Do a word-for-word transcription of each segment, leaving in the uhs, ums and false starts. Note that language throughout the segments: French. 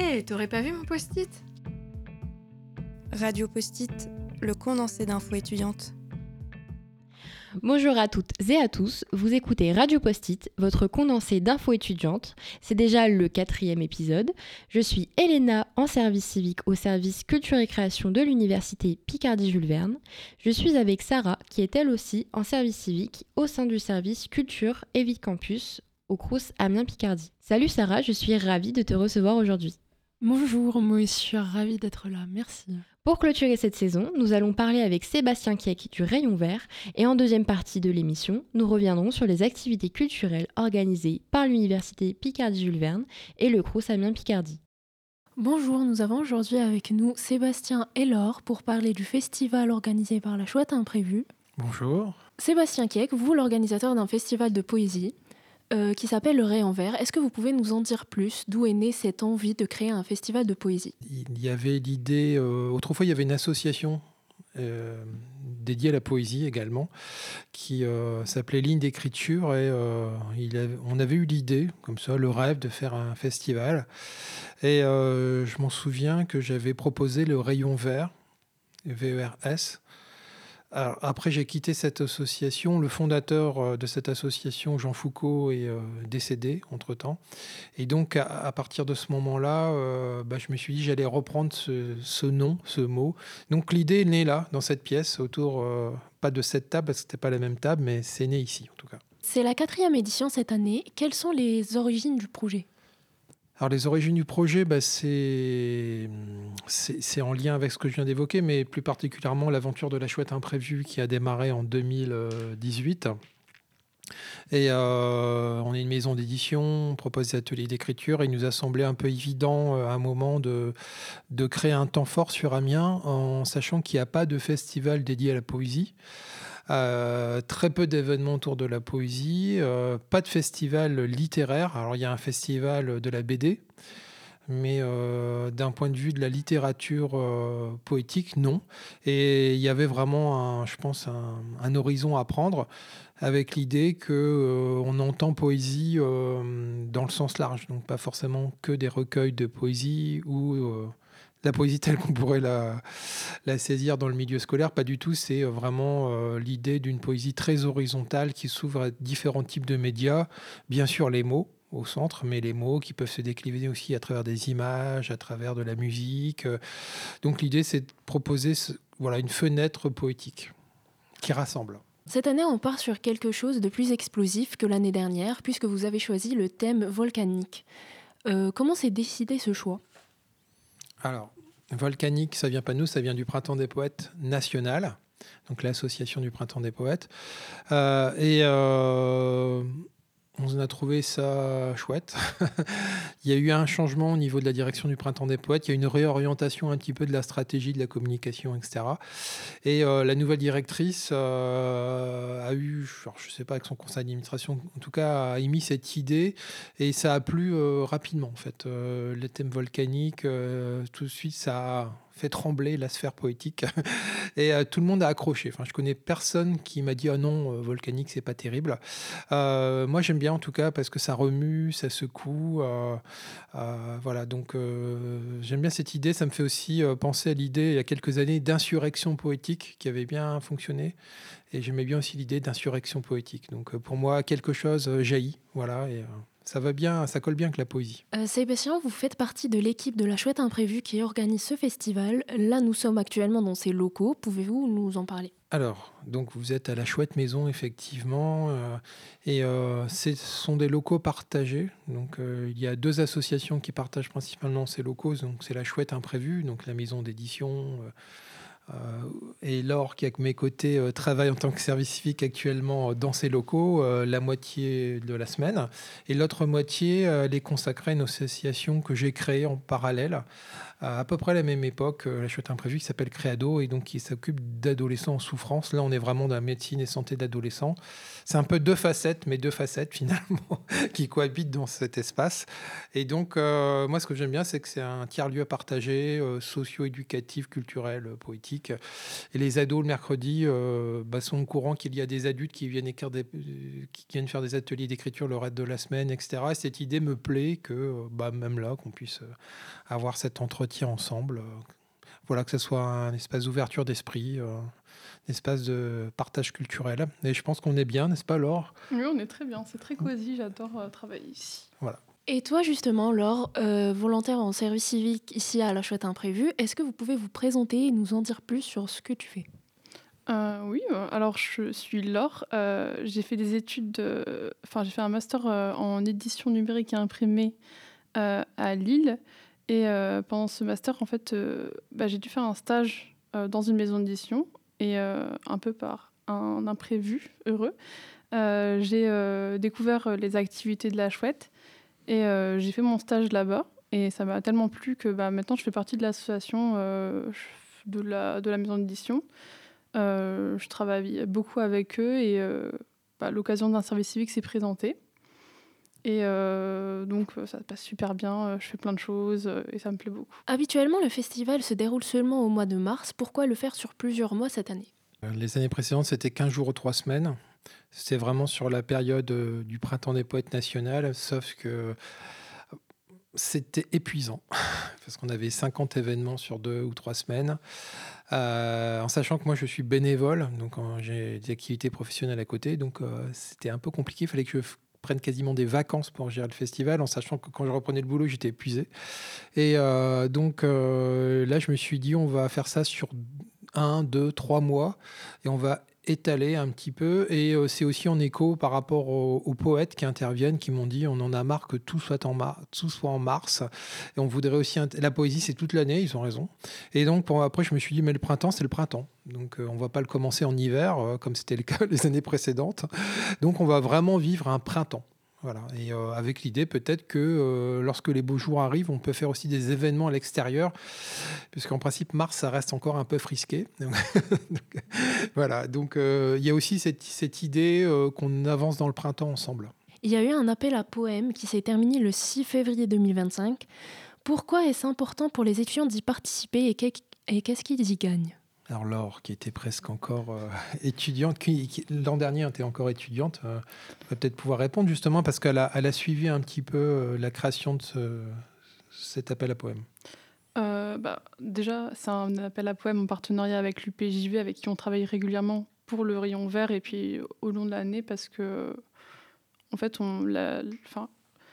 Hé, t'aurais pas vu mon post-it? Radio Post-it, le condensé d'infos étudiantes. Bonjour à toutes et à tous, vous écoutez Radio Post-it, votre condensé d'infos étudiantes. C'est déjà le quatrième épisode. Je suis Elena, en service civique au service culture et création de l'université Picardie-Jules Verne. Je suis avec Sarah, qui est elle aussi en service civique au sein du service culture et vie campus au Crous Amiens-Picardie. Salut Sarah, je suis ravie de te recevoir aujourd'hui. Bonjour, moi aussi je suis ravie d'être là, merci. Pour clôturer cette saison, nous allons parler avec Sébastien Keck du Rayon Vert et en deuxième partie de l'émission, nous reviendrons sur les activités culturelles organisées par l'université Picardie-Jules Verne et le Crous Amiens-Picardie. Bonjour, nous avons aujourd'hui avec nous Sébastien et Laure pour parler du festival organisé par la Chouette Imprévue. Bonjour. Sébastien Keck, vous l'organisateur d'un festival de poésie euh, qui s'appelle le Rayon Vert. Est-ce que vous pouvez nous en dire plus? D'où est née cette envie de créer un festival de poésie? Il y avait l'idée, euh, autrefois il y avait une association euh, dédiée à la poésie également, qui euh, s'appelait Ligne d'écriture et euh, il avait, on avait eu l'idée, comme ça, le rêve de faire un festival. Et euh, je m'en souviens que j'avais proposé le Rayon Vert, V E R S. Alors, après, j'ai quitté cette association. Le fondateur de cette association, Jean Foucault, est euh, décédé entre-temps. Et donc, à, à partir de ce moment-là, euh, bah, je me suis dit que j'allais reprendre ce, ce nom, ce mot. Donc, l'idée est née là, dans cette pièce, autour, euh, pas de cette table, parce que ce n'était pas la même table, mais c'est né ici, en tout cas. C'est la quatrième édition cette année. Quelles sont les origines du projet ? Alors, les origines du projet, bah, c'est, c'est, c'est en lien avec ce que je viens d'évoquer, mais plus particulièrement l'aventure de la Chouette Imprévue qui a démarré en deux mille dix-huit. Et euh, on est une maison d'édition, on propose des ateliers d'écriture et il nous a semblé un peu évident à un moment de, de créer un temps fort sur Amiens en sachant qu'il n'y a pas de festival dédié à la poésie. Euh, très peu d'événements autour de la poésie, euh, pas de festival littéraire. Alors il y a un festival de la B D, mais euh, d'un point de vue de la littérature euh, poétique, non. Et il y avait vraiment, un, je pense, un, un horizon à prendre avec l'idée qu'on euh, entend poésie euh, dans le sens large, donc pas forcément que des recueils de poésie ou... Euh, la poésie telle qu'on pourrait la, la saisir dans le milieu scolaire, pas du tout. C'est vraiment euh, l'idée d'une poésie très horizontale qui s'ouvre à différents types de médias. Bien sûr, les mots au centre, mais les mots qui peuvent se décliner aussi à travers des images, à travers de la musique. Donc l'idée, c'est de proposer ce, voilà, une fenêtre poétique qui rassemble. Cette année, on part sur quelque chose de plus explosif que l'année dernière, puisque vous avez choisi le thème volcanique. Euh, comment s'est décidé ce choix ? Alors, volcanique, ça vient pas de nous, ça vient du Printemps des Poètes national, donc l'association du Printemps des Poètes. Euh, et euh, on a trouvé ça chouette. Il y a eu un changement au niveau de la direction du Printemps des Poètes. Il y a eu une réorientation un petit peu de la stratégie, de la communication, et cetera. Et euh, la nouvelle directrice euh, a eu, alors, je ne sais pas, avec son conseil d'administration, en tout cas, a émis cette idée. Et ça a plu euh, rapidement, en fait. Euh, le thème volcanique, euh, tout de suite, ça a fait trembler la sphère poétique. Et euh, tout le monde a accroché. Enfin, je connais personne qui m'a dit « Ah non, euh, volcanique, c'est pas terrible euh, ». Moi, j'aime bien, en tout cas, parce que ça remue, ça secoue. Euh, euh, voilà, donc euh, j'aime bien cette idée. Ça me fait aussi euh, penser à l'idée, il y a quelques années, d'insurrection poétique qui avait bien fonctionné. Et j'aimais bien aussi l'idée d'insurrection poétique. Donc, euh, pour moi, quelque chose euh, jaillit. Voilà, et... Euh, Ça va bien, ça colle bien avec la poésie. Euh, Sébastien, vous faites partie de l'équipe de la Chouette Imprévue qui organise ce festival. Là, nous sommes actuellement dans ses locaux. Pouvez-vous nous en parler ? Alors, donc vous êtes à la Chouette Maison, effectivement. Euh, et euh, ce sont des locaux partagés. Donc, euh, il y a deux associations qui partagent principalement ces locaux. Donc, c'est la Chouette Imprévue, donc la maison d'édition... Euh, Euh, et Laure, qui à mes côtés euh, travaille en tant que service civique actuellement dans ces locaux, euh, la moitié de la semaine. Et l'autre moitié, euh, elle est consacrée à une association que j'ai créée en parallèle, à, à peu près à la même époque, euh, la Chouette Imprévue, qui s'appelle Créado, et donc qui s'occupe d'adolescents en souffrance. Là, on est vraiment dans la médecine et santé d'adolescents. C'est un peu deux facettes, mais deux facettes finalement, qui cohabitent dans cet espace. Et donc, euh, moi, ce que j'aime bien, c'est que c'est un tiers-lieu à partager, euh, socio-éducatif, culturel, poétique. thématique. Et les ados, le mercredi, euh, bah, sont au courant qu'il y a des adultes qui viennent, écrire des, qui viennent faire des ateliers d'écriture le reste de la semaine, et cetera. Et cette idée me plaît que, bah, même là, qu'on puisse avoir cet entretien ensemble. Euh, voilà, que ce soit un espace d'ouverture d'esprit, euh, un espace de partage culturel. Et je pense qu'on est bien, n'est-ce pas, Laure ? Oui, on est très bien. C'est très cosy. J'adore euh, travailler ici. Voilà. Et toi, justement, Laure, euh, volontaire en service civique ici à La Chouette Imprévue, est-ce que vous pouvez vous présenter et nous en dire plus sur ce que tu fais ? Euh, oui, euh, alors je suis Laure. Euh, j'ai fait des études, de... enfin j'ai fait un master euh, en édition numérique et imprimée euh, à Lille. Et euh, pendant ce master, en fait, euh, bah, j'ai dû faire un stage euh, dans une maison d'édition. Et euh, un peu par un imprévu heureux, euh, j'ai euh, découvert les activités de La Chouette. Et euh, j'ai fait mon stage là-bas. Et ça m'a tellement plu que bah, maintenant, je fais partie de l'association euh, de, la, de la maison d'édition. Euh, je travaille beaucoup avec eux et euh, bah, l'occasion d'un service civique s'est présentée. Et euh, donc, ça se passe super bien. Je fais plein de choses euh, et ça me plaît beaucoup. Habituellement, le festival se déroule seulement au mois de mars. Pourquoi le faire sur plusieurs mois cette année ? Les années précédentes, c'était quinze jours ou trois semaines. C'était vraiment sur la période euh, du Printemps des Poètes Nationales, sauf que c'était épuisant, parce qu'on avait cinquante événements sur deux ou trois semaines. Euh, en sachant que moi, je suis bénévole, donc euh, j'ai des activités professionnelles à côté, donc euh, c'était un peu compliqué. Il fallait que je f- prenne quasiment des vacances pour gérer le festival, en sachant que quand je reprenais le boulot, j'étais épuisé. Et euh, donc euh, là, je me suis dit, on va faire ça sur un, deux, trois mois, et on va étaler un petit peu. Et euh, c'est aussi en écho par rapport aux, aux poètes qui interviennent, qui m'ont dit, on en a marre que tout soit en, mar- tout soit en mars. Et on voudrait aussi... int- La poésie, c'est toute l'année, ils ont raison. Et donc, pour, après, je me suis dit, mais le printemps, c'est le printemps. Donc, euh, on ne va pas le commencer en hiver, euh, comme c'était le cas les années précédentes. Donc, on va vraiment vivre un printemps. Voilà. Et euh, avec l'idée peut-être que euh, lorsque les beaux jours arrivent, on peut faire aussi des événements à l'extérieur, puisqu'en principe, mars, ça reste encore un peu frisqué. Donc, voilà. Donc, euh, il y a aussi cette, cette idée euh, qu'on avance dans le printemps ensemble. Il y a eu un appel à poèmes qui s'est terminé le six février deux mille vingt-cinq. Pourquoi est-ce important pour les étudiants d'y participer et qu'est- et qu'est-ce qu'ils y gagnent ? Alors Laure, qui était presque encore euh, étudiante, qui, qui, l'an dernier était encore étudiante, euh, va peut-être pouvoir répondre justement parce qu'elle a, elle a suivi un petit peu euh, la création de ce, cet appel à poèmes. Euh, bah, déjà, c'est un appel à poèmes en partenariat avec l'U P J V, avec qui on travaille régulièrement pour le rayon vert et puis au long de l'année parce que, en fait, on, la, enfin,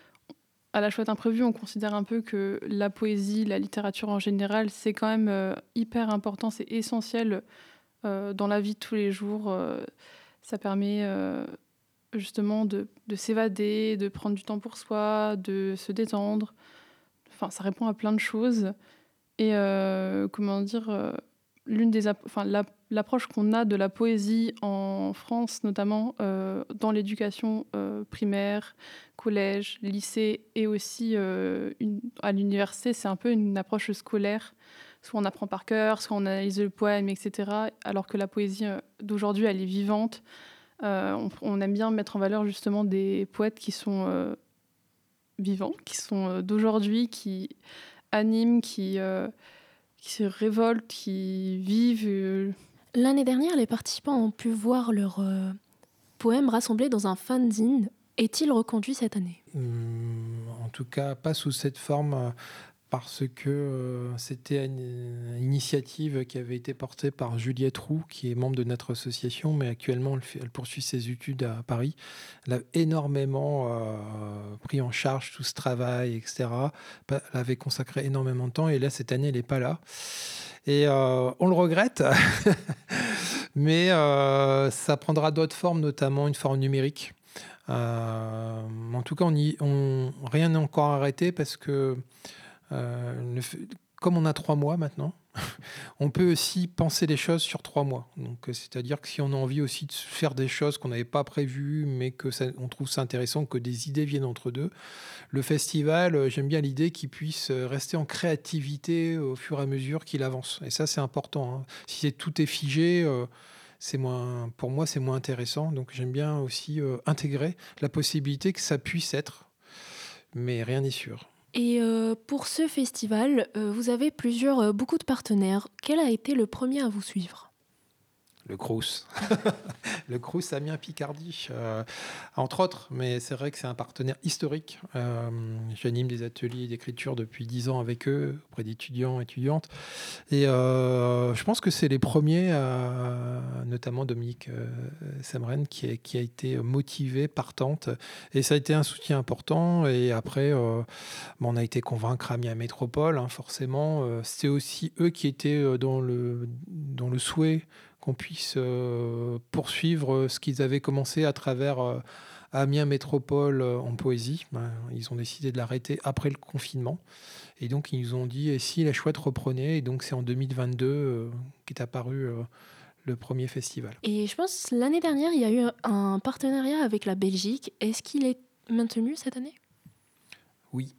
à La Chouette Imprévue, on considère un peu que la poésie, la littérature en général, c'est quand même euh, hyper important, c'est essentiel euh, dans la vie de tous les jours. Euh, ça permet euh, justement de, de s'évader, de prendre du temps pour soi, de se détendre. Enfin, ça répond à plein de choses. Et euh, comment dire, euh, l'une des, app- enfin, la- l'approche qu'on a de la poésie en France, notamment euh, dans l'éducation euh, primaire, collège, lycée et aussi euh, une- à l'université, c'est un peu une approche scolaire. Soit on apprend par cœur, soit on analyse le poème, et cetera. Alors que la poésie euh, d'aujourd'hui, elle est vivante. Euh, on, on aime bien mettre en valeur justement des poètes qui sont euh, vivants, qui sont euh, d'aujourd'hui, qui animent, qui, euh, qui se révoltent, qui vivent. euh. L'année dernière, les participants ont pu voir leurs euh, poèmes rassemblés dans un fanzine. Est-il reconduit cette année ? Hum, en tout cas, pas sous cette forme, euh, parce que euh, c'était une, une initiative qui avait été portée par Juliette Roux, qui est membre de notre association, mais actuellement, elle, fait- elle poursuit ses études à Paris. Elle a énormément euh, pris en charge tout ce travail, et cetera. Elle avait consacré énormément de temps, et là, cette année, elle n'est pas là. Et euh, on le regrette, mais euh, ça prendra d'autres formes, notamment une forme numérique. Euh, en tout cas, on y, on, rien n'est encore arrêté parce que euh, le fait- comme on a trois mois maintenant, on peut aussi penser les choses sur trois mois. Donc, euh, c'est-à-dire que si on a envie aussi de faire des choses qu'on n'avait pas prévues, mais que ça, on trouve ça intéressant, que des idées viennent entre deux, le festival, euh, j'aime bien l'idée qu'il puisse euh, rester en créativité au fur et à mesure qu'il avance. Et ça, c'est important. Hein. Si c'est- tout est figé, euh, c'est moins, pour moi, c'est moins intéressant. Donc, j'aime bien aussi euh, intégrer la possibilité que ça puisse être, mais rien n'est sûr. Et euh, pour ce festival, euh, vous avez plusieurs, euh, beaucoup de partenaires. Quel a été le premier à vous suivre ? Le Crous. Le Crous Amiens Picardie, euh, entre autres, mais c'est vrai que c'est un partenaire historique. Euh, j'anime des ateliers d'écriture depuis dix ans avec eux, auprès d'étudiants et étudiantes. Et euh, je pense que c'est les premiers, euh, notamment Dominique euh, Semren, qui a, qui a été motivée, partante. Et ça a été un soutien important. Et après, euh, bon, on a été convaincre Amiens Métropole, hein, forcément. Euh, c'était aussi eux qui étaient dans le, dans le souhait qu'on puisse euh, poursuivre ce qu'ils avaient commencé à travers euh, Amiens Métropole euh, en poésie. Ben, ils ont décidé de l'arrêter après le confinement. Et donc, ils nous ont dit, et si la Chouette reprenait ? Et donc, c'est en deux mille vingt-deux euh, qu'est apparu euh, le premier festival. Et je pense l'année dernière, il y a eu un partenariat avec la Belgique. Est-ce qu'il est maintenu cette année ? Oui.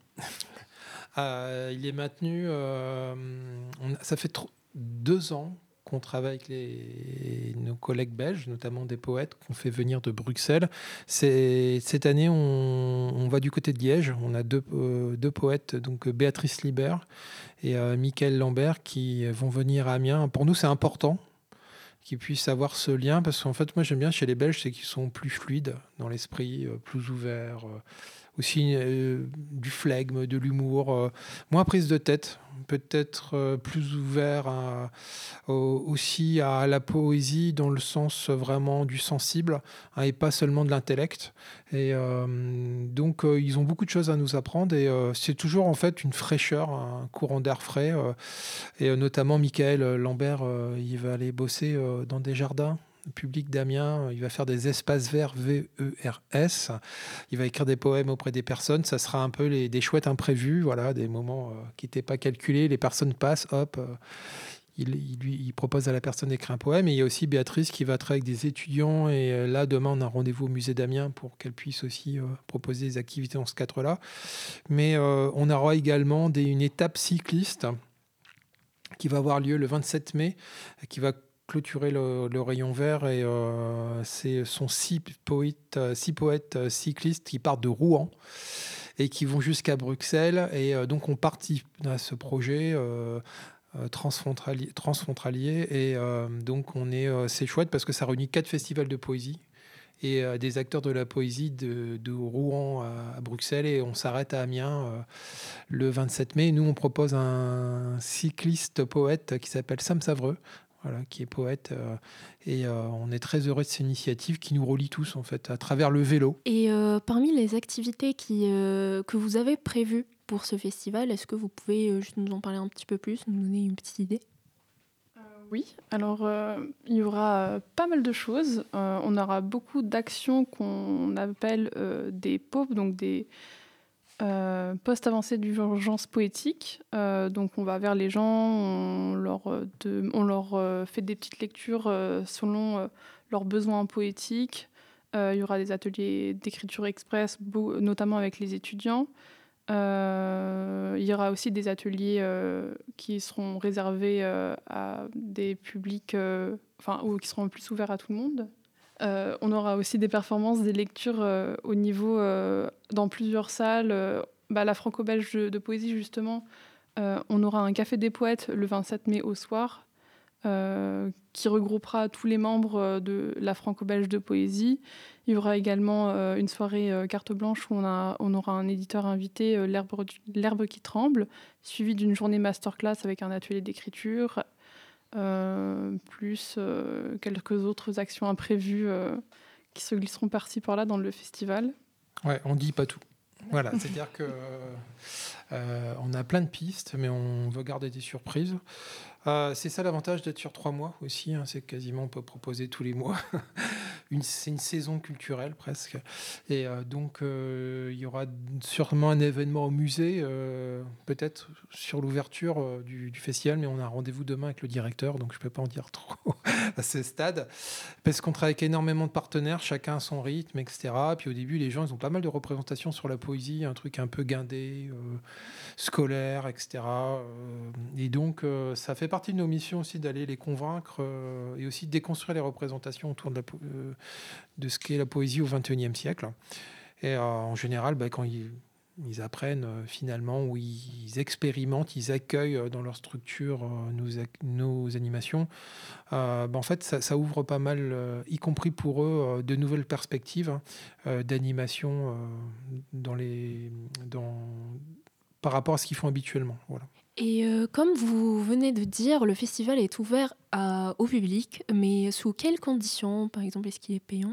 euh, il est maintenu. Euh, on, ça fait tr- deux ans qu'on travaille avec les, nos collègues belges, notamment des poètes qu'on fait venir de Bruxelles. C'est, cette année, on, on va du côté de Liège. On a deux, euh, deux poètes, donc Béatrice Libert et euh, Mickaël Lambert, qui vont venir à Amiens. Pour nous, c'est important qu'ils puissent avoir ce lien, parce qu'en fait, moi, j'aime bien chez les Belges, c'est qu'ils sont plus fluides dans l'esprit, euh, plus ouverts, euh, aussi euh, du flegme, de l'humour, euh, moins prise de tête, peut-être euh, plus ouvert à, au, aussi à la poésie dans le sens vraiment du sensible, hein, et pas seulement de l'intellect. Et euh, donc euh, ils ont beaucoup de choses à nous apprendre, et euh, c'est toujours en fait une fraîcheur, un courant d'air frais, euh, et euh, notamment Mickaël Lambert, euh, il va aller bosser euh, dans des jardins public d'Amiens, il va faire des espaces verts V E R S, il va écrire des poèmes auprès des personnes, ça sera un peu les, des chouettes imprévus, voilà, des moments euh, qui n'étaient pas calculés, les personnes passent, hop, euh, il, il, lui, il propose à la personne d'écrire un poème. Et il y a aussi Béatrice qui va travailler avec des étudiants, et euh, là demain on a un rendez-vous au musée d'Amiens pour qu'elle puisse aussi euh, proposer des activités dans ce cadre-là. Mais euh, on aura également des, une étape cycliste qui va avoir lieu le vingt-sept mai, qui va clôturer le, le rayon vert, et euh, ce sont six poètes, six poètes cyclistes qui partent de Rouen et qui vont jusqu'à Bruxelles, et euh, donc on participe à ce projet euh, transfrontalier, transfrontalier et euh, donc on est, euh, c'est chouette parce que ça réunit quatre festivals de poésie et euh, des acteurs de la poésie de, de Rouen à, à Bruxelles, et on s'arrête à Amiens euh, le vingt-sept mai. Nous on propose un cycliste poète qui s'appelle Sam Savreux, voilà, qui est poète, euh, et euh, on est très heureux de cette initiative qui nous relie tous en fait à travers le vélo. Et euh, parmi les activités qui, euh, que vous avez prévues pour ce festival, est-ce que vous pouvez euh, juste nous en parler un petit peu plus, nous donner une petite idée ? euh, Oui, alors euh, il y aura euh, pas mal de choses. Euh, on aura beaucoup d'actions qu'on appelle euh, des P O P, donc des Euh, post avancé d'urgence poétique. Euh, donc on va vers les gens, on leur, de, on leur euh, fait des petites lectures euh, selon euh, leurs besoins poétiques. Euh, il y aura des ateliers d'écriture express, beau, notamment avec les étudiants. Euh, il y aura aussi des ateliers euh, qui seront réservés euh, à des publics, euh, enfin, ou qui seront plus ouverts à tout le monde. Euh, on aura aussi des performances, des lectures euh, au niveau, euh, dans plusieurs salles. Euh, bah, la franco-belge de, de poésie, justement, euh, on aura un café des poètes le vingt-sept mai au soir, euh, qui regroupera tous les membres de la franco-belge de poésie. Il y aura également euh, une soirée euh, carte blanche où on, a, on aura un éditeur invité, euh, L'herbe, L'herbe qui tremble, suivi d'une journée masterclass avec un atelier d'écriture. Euh, plus euh, quelques autres actions imprévues euh, qui se glisseront par-ci par-là dans le festival. Ouais, on dit pas tout. Voilà, c'est-à-dire que euh, on a plein de pistes, mais on veut garder des surprises. Euh, c'est ça l'avantage d'être sur trois mois aussi, hein, c'est que quasiment on peut proposer tous les mois. une, c'est une saison culturelle presque. Et euh, donc euh, il y aura sûrement un événement au musée, euh, peut-être sur l'ouverture euh, du, du festival, mais on a un rendez-vous demain avec le directeur, donc je ne peux pas en dire trop à ce stade, parce qu'on travaille avec énormément de partenaires, chacun à son rythme, et cetera. Puis au début, les gens ils ont pas mal de représentations sur la poésie, un truc un peu guindé, euh, scolaire, et cetera. Euh, et donc euh, ça fait partie de nos missions aussi d'aller les convaincre euh, et aussi de déconstruire les représentations autour de, la, euh, de ce qu'est la poésie au vingt et unième siècle. Et euh, en général, bah, quand ils, ils apprennent euh, finalement, où ils, ils expérimentent, ils accueillent euh, dans leur structure euh, nos, ac- nos animations. Euh, ben, en fait, ça, ça ouvre pas mal, euh, y compris pour eux, euh, de nouvelles perspectives hein, euh, d'animation euh, dans les, dans, par rapport à ce qu'ils font habituellement. Voilà. Et euh, comme vous venez de dire, le festival est ouvert à- au public, mais sous quelles conditions? Par exemple, est-ce qu'il est payant?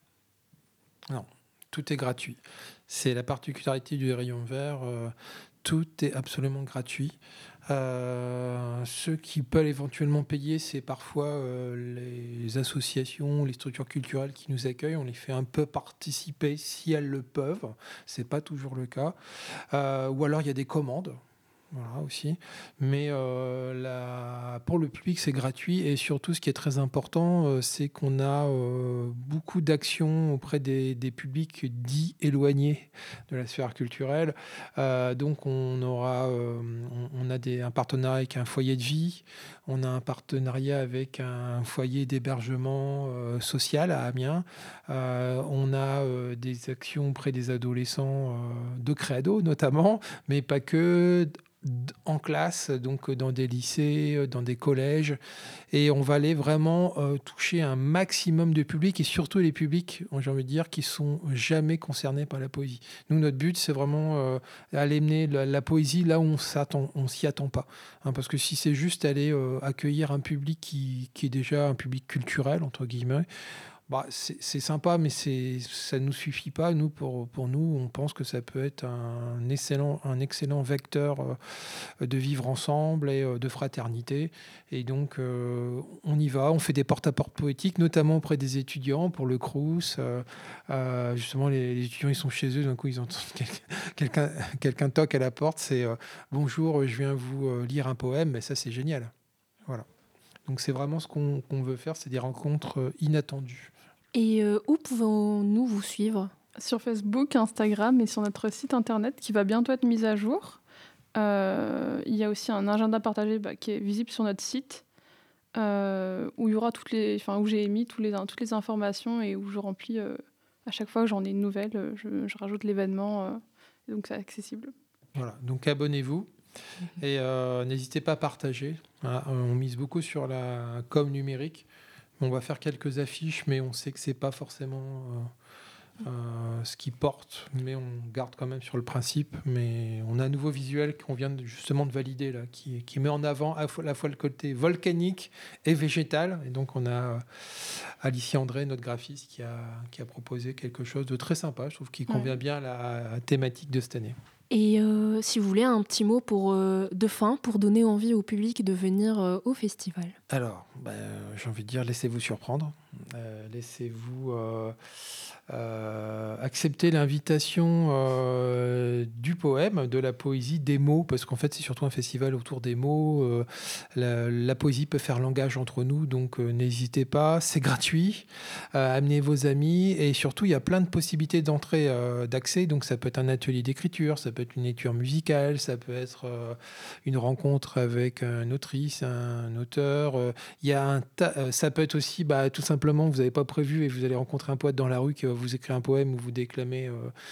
Non, tout est gratuit. C'est la particularité du rayon vert. euh, tout est absolument gratuit. Euh, ceux qui peuvent éventuellement payer, c'est parfois euh, les associations, les structures culturelles qui nous accueillent. On les fait un peu participer si elles le peuvent. C'est pas toujours le cas. Euh, ou alors il y a des commandes. Voilà aussi. Mais euh, la- pour le public, c'est gratuit. Et surtout, ce qui est très important, euh, c'est qu'on a euh, beaucoup d'actions auprès des, des publics dits éloignés de la sphère culturelle. Euh, donc, on aura euh, on, on a des, un partenariat avec un foyer de vie. On a un partenariat avec un foyer d'hébergement euh, social à Amiens. Euh, on a euh, des actions auprès des adolescents euh, de Credo, notamment, mais pas que, en classe, donc dans des lycées, dans des collèges, et on va aller vraiment euh, toucher un maximum de publics, et surtout les publics, j'ai envie de dire, qui sont jamais concernés par la poésie. Nous, notre but, c'est vraiment euh, aller mener la, la poésie là où on s'attend, on s'y attend pas, hein, parce que si c'est juste aller euh, accueillir un public qui, qui est déjà un public culturel entre guillemets, bah, c'est c'est sympa, mais c'est, ça ne nous suffit pas. Nous, pour, pour nous, on pense que ça peut être un excellent, un excellent vecteur euh, de vivre ensemble et euh, de fraternité. Et donc, euh, on y va. On fait des porte-à-porte poétiques, notamment auprès des étudiants pour le Crous. Euh, euh, justement, les, les étudiants, ils sont chez eux. D'un coup, ils entendent quelqu'un, quelqu'un toque à la porte. C'est euh, bonjour, je viens vous euh, lire un poème. Mais ça, c'est génial. Voilà. Donc, c'est vraiment ce qu'on, qu'on veut faire, c'est des rencontres euh, inattendues. Et euh, où pouvons-nous vous suivre? Sur Facebook, Instagram et sur notre site internet qui va bientôt être mis à jour. Euh, il y a aussi un agenda partagé bah, qui est visible sur notre site euh, où il y aura toutes les, enfin où j'ai mis tous les, toutes les informations et où je remplis euh, à chaque fois que j'en ai une nouvelle, je, je rajoute l'événement, euh, et donc c'est accessible. Voilà, donc abonnez-vous et euh, n'hésitez pas à partager. Voilà, on mise beaucoup sur la com numérique. On va faire quelques affiches, mais on sait que c'est pas forcément euh, euh, ce qui porte, mais on garde quand même sur le principe. Mais on a un nouveau visuel qu'on vient de, justement de valider là, qui, qui met en avant à la fois le côté volcanique et végétal. Et donc on a euh, Alicia André, notre graphiste, qui a, qui a proposé quelque chose de très sympa, je trouve, qui convient Ouais. bien à la thématique de cette année. Et euh, si vous voulez, un petit mot pour, euh, de fin pour donner envie au public de venir euh, au festival. Alors, ben, j'ai envie de dire, laissez-vous surprendre. Euh, laissez-vous euh, euh, accepter l'invitation euh, du poème, de la poésie, des mots, parce qu'en fait, c'est surtout un festival autour des mots. Euh, la, la poésie peut faire langage entre nous, donc euh, n'hésitez pas, c'est gratuit. Euh, amenez vos amis, et surtout, il y a plein de possibilités d'entrée, euh, d'accès. Donc, ça peut être un atelier d'écriture, ça peut être une lecture musicale, ça peut être euh, une rencontre avec une autrice, un auteur. Euh, il y a un ta- euh, ça peut être aussi, bah, tout simplement, vous n'avez pas prévu et vous allez rencontrer un poète dans la rue qui va vous écrire un poème ou vous déclamer euh,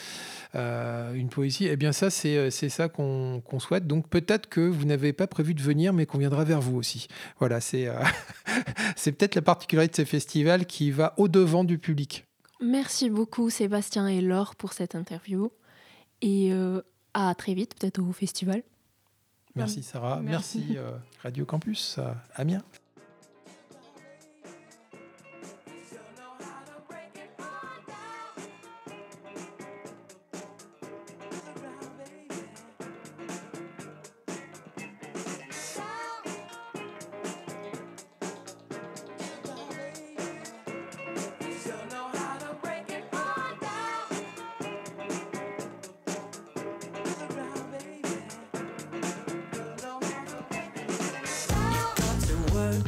euh, une poésie. Eh bien, ça, c'est, c'est ça qu'on, qu'on souhaite. Donc, peut-être que vous n'avez pas prévu de venir, mais qu'on viendra vers vous aussi. Voilà, c'est, euh, c'est peut-être la particularité de ce festival qui va au-devant du public. Merci beaucoup Sébastien et Laure pour cette interview. Et euh, à très vite, peut-être au festival. Merci Sarah, merci, Merci. euh, Radio Campus à Amiens. Work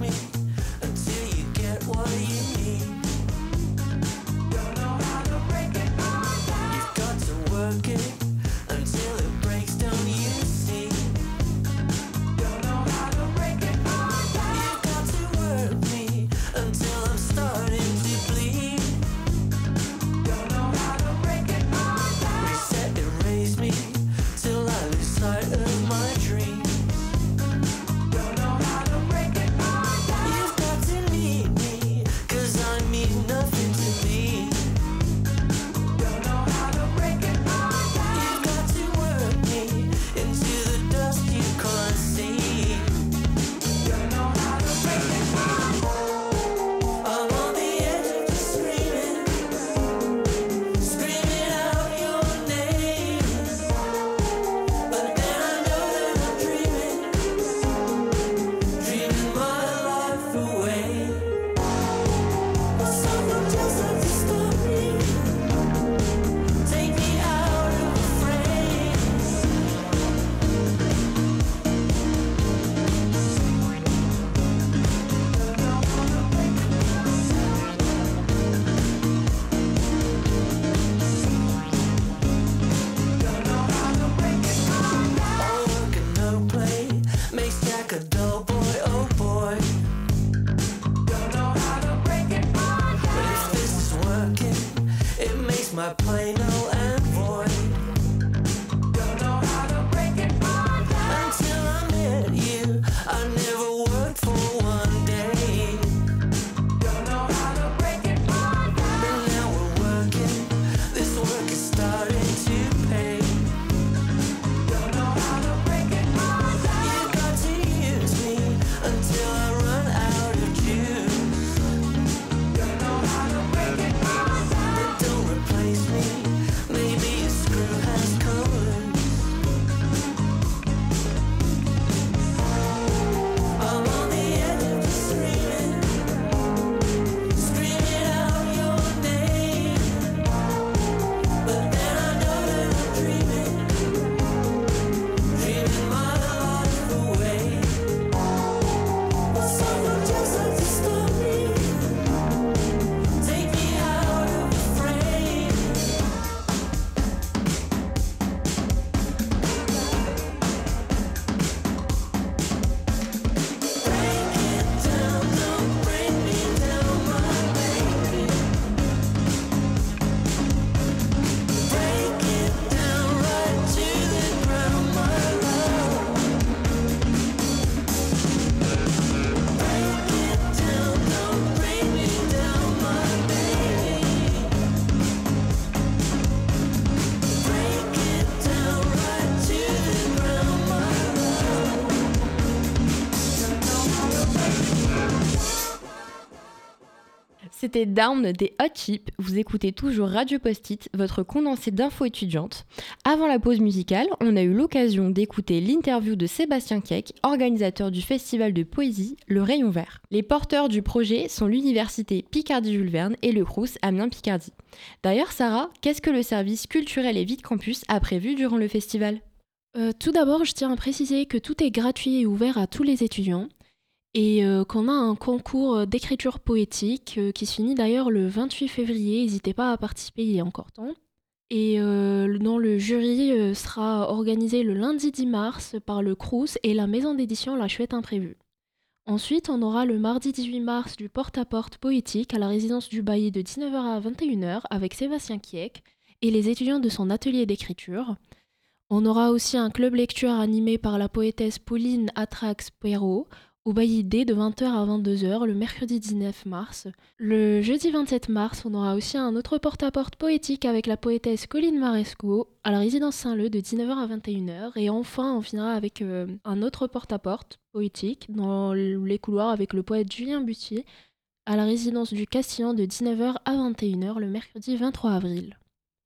C'était Down des Hot Chip, vous écoutez toujours Radio Post-it, votre condensé d'infos étudiantes. Avant la pause musicale, on a eu l'occasion d'écouter l'interview de Sébastien Keck, organisateur du festival de poésie Le Rayon Vert. Les porteurs du projet sont l'université Picardie-Jules Verne et le Crous Amiens-Picardie. D'ailleurs, Sarah, qu'est-ce que le service culturel et Vide Campus a prévu durant le festival ? Euh, tout d'abord, je tiens à préciser que tout est gratuit et ouvert à tous les étudiants et euh, qu'on a un concours d'écriture poétique euh, qui se finit d'ailleurs le vingt-huit février. N'hésitez pas à participer, il est encore temps. Et euh, dont le jury euh, sera organisé le lundi dix mars par le Crous et la maison d'édition La Chouette Imprévue. Ensuite, on aura le mardi dix-huit mars du porte-à-porte poétique à la résidence du Bailly de dix-neuf heures à vingt et une heures avec Sébastien Keck et les étudiants de son atelier d'écriture. On aura aussi un club lecture animé par la poétesse Pauline Atrax-Perrault au Bailly D de vingt heures à vingt-deux heures le mercredi dix-neuf mars. Le jeudi vingt-sept mars, on aura aussi un autre porte-à-porte poétique avec la poétesse Colline Maresco à la résidence Saint-Leu de dix-neuf heures à vingt et une heures. Et enfin, on finira avec euh, un autre porte-à-porte poétique dans les couloirs avec le poète Julien Buttier à la résidence du Castillon de dix-neuf heures à vingt et une heures le mercredi vingt-trois avril.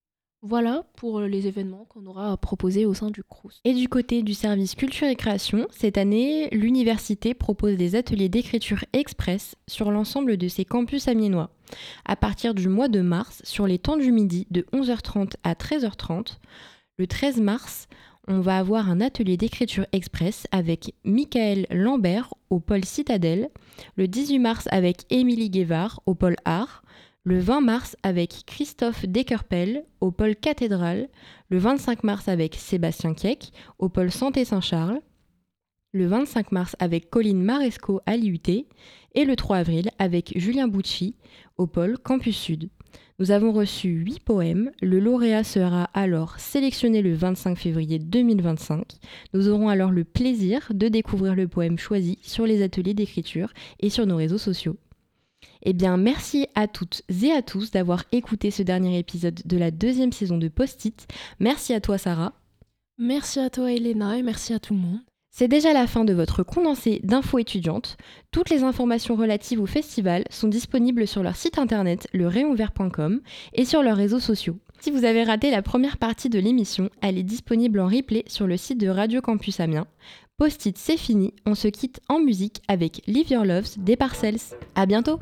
Voilà pour les événements qu'on aura à proposer au sein du Crous. Et du côté du service culture et création, cette année, l'université propose des ateliers d'écriture express sur l'ensemble de ses campus amiénois. À partir du mois de mars, sur les temps du midi de onze heures trente à treize heures trente, le treize mars, on va avoir un atelier d'écriture express avec Michael Lambert au pôle Citadelle, le dix-huit mars avec Émilie Guévard au pôle Art, le vingt mars avec Christophe Deckerpel au pôle Cathédrale, le vingt-cinq mars avec Sébastien Keck au pôle Santé Saint-Charles, le vingt-cinq mars avec Colline Maresco à l'I U T et le trois avril avec Julien Bucci au pôle Campus Sud. Nous avons reçu huit poèmes, le lauréat sera alors sélectionné le vingt-cinq février deux mille vingt-cinq. Nous aurons alors le plaisir de découvrir le poème choisi sur les ateliers d'écriture et sur nos réseaux sociaux. Eh bien, merci à toutes et à tous d'avoir écouté ce dernier épisode de la deuxième saison de Post-it. Merci à toi, Sarah. Merci à toi, Elena, et merci à tout le monde. C'est déjà la fin de votre condensé d'infos étudiantes. Toutes les informations relatives au festival sont disponibles sur leur site internet le rayon vert point com et sur leurs réseaux sociaux. Si vous avez raté la première partie de l'émission, elle est disponible en replay sur le site de Radio Campus Amiens. Post-it, c'est fini, on se quitte en musique avec Live Your Loves des Parcells. À bientôt!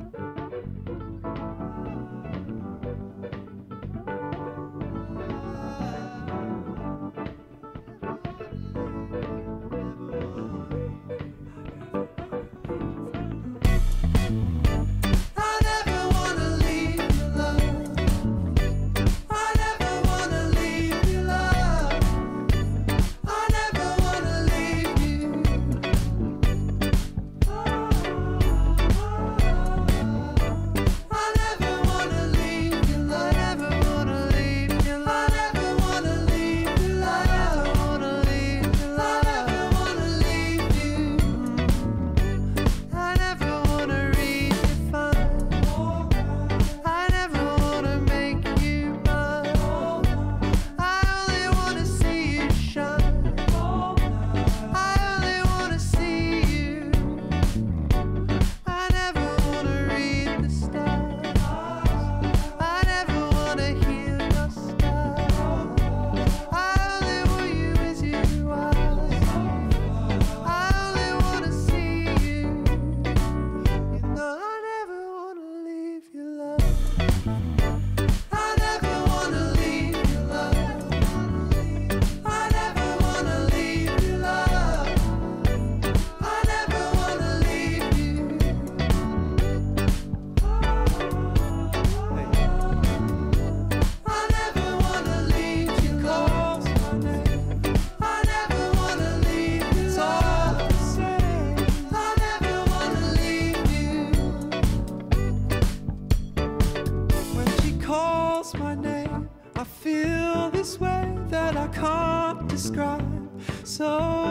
So